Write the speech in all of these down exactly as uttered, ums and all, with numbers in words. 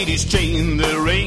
ladies chain the ring.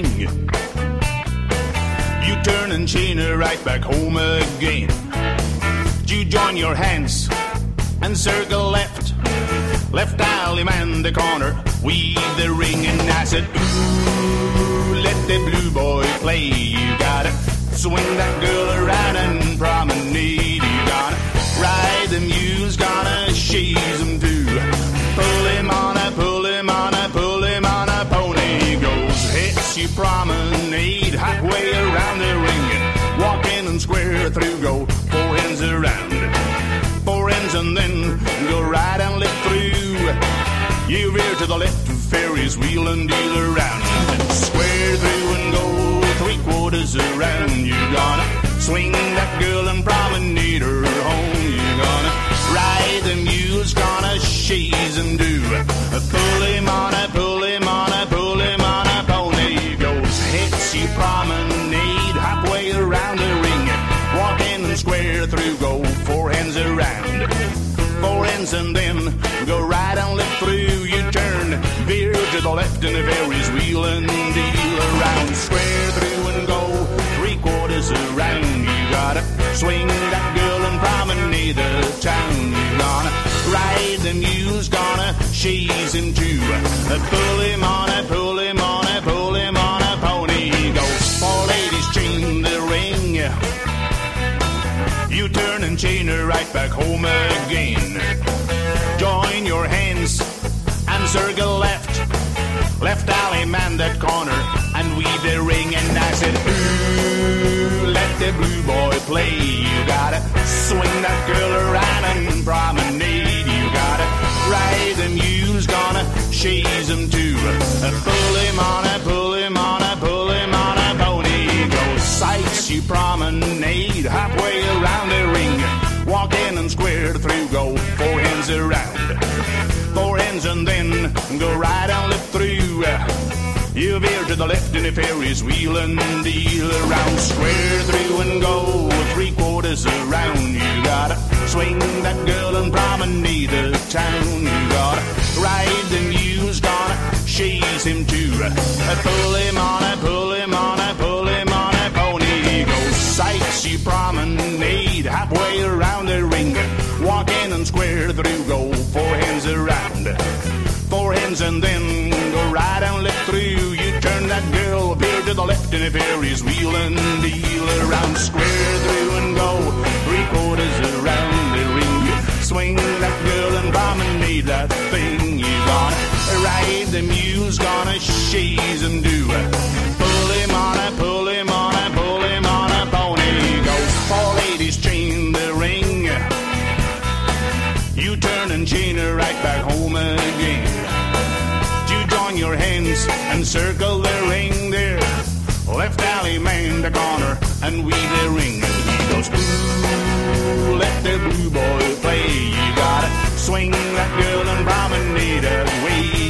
You turn and chain her right back home again. You join your hands and circle left. Left alley man the corner, weave the ring. And I said, ooh, let the blue boy play. You gotta swing that girl around and promenade. You gotta ride the muse, gonna chase him too. Pull him on a, pull him on a, pull him on a pony. Goes hits you promenade halfway around the ring. Walking and square through, go four ends around. Four ends and then go right and lift through. You veer to the left, Ferris wheel and deal around. And square through and go three quarters around. You're gonna swing that girl and promenade her home. You're gonna ride the mules, gonna chase and do. Pull him on a, pull him on a, pull him on a pony. Goes hits you promenade halfway around the ring. Walking and square through, go four hands around. Four ends and then go right and lift through. You turn, veer to the left and the Ferris wheel and deal around. Square through and go three quarters around. You gotta swing that girl and promenade the town. You gonna ride the muse, gonna chase him too. Pull him on a, pull him on a, pull him on a pony. Goes four ladies chain the ring. You turn and chain her right back home again. Join your hands and circle left. Left alley man that corner and weave the ring. And I said, ooh, let the blue boy play. You gotta swing that girl around and promenade. You gotta ride the muse, gonna chase him too. Pull him on a, pull him on a, pull him on a pony. Go sights you promenade halfway around the ring. Walk in and square through, go four hands around. Four hands and then go right and lift through. You veer to the left in the Ferris wheel and deal around. Square through and go three quarters around. You gotta swing that girl and promenade the town. You gotta ride the muse, gonna chase him too. Pull him on a, pull him on a, pull him on a pony. Go sights you promenade halfway around the ring. Walk in and square through, go four hands around. Four hands and then go right and lift through. You turn that girl, veer to the left in a Ferris wheel and deal around. Square through and go three quarters around the ring. Swing that girl and promenade that thing. You gonna ride the muse, gonna chase him do. Pull him on a, pull him on a, pull him on a pony. Goes four ladies chain the ring. You turn and chain her right back home again. You join your hands and circle the ring there. Left alley man the corner and weave the ring. And he goes, ooh, let the blue boy play. You gotta swing that girl and promenade her way.